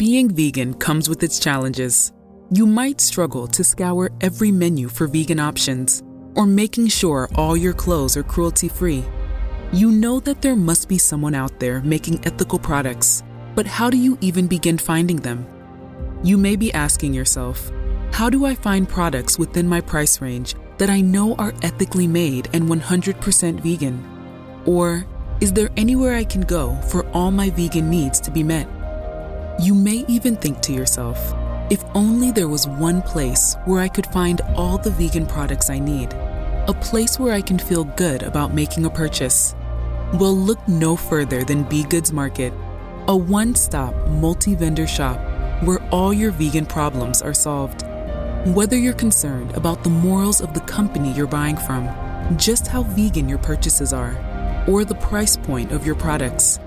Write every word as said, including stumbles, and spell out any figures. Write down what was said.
Being vegan comes with its challenges. You might struggle to scour every menu for vegan options, or making sure all your clothes are cruelty-free. You know that there must be someone out there making ethical products, but how do you even begin finding them? You may be asking yourself, how do I find products within my price range that I know are ethically made and one hundred percent vegan? Or is there anywhere I can go for all my vegan needs to be met? You may even think to yourself, if only there was one place where I could find all the vegan products I need, a place where I can feel good about making a purchase. Well, look no further than B Goods Market, a one-stop multi-vendor shop where all your vegan problems are solved. Whether you're concerned about the morals of the company you're buying from, just how vegan your purchases are, or the price point of your products,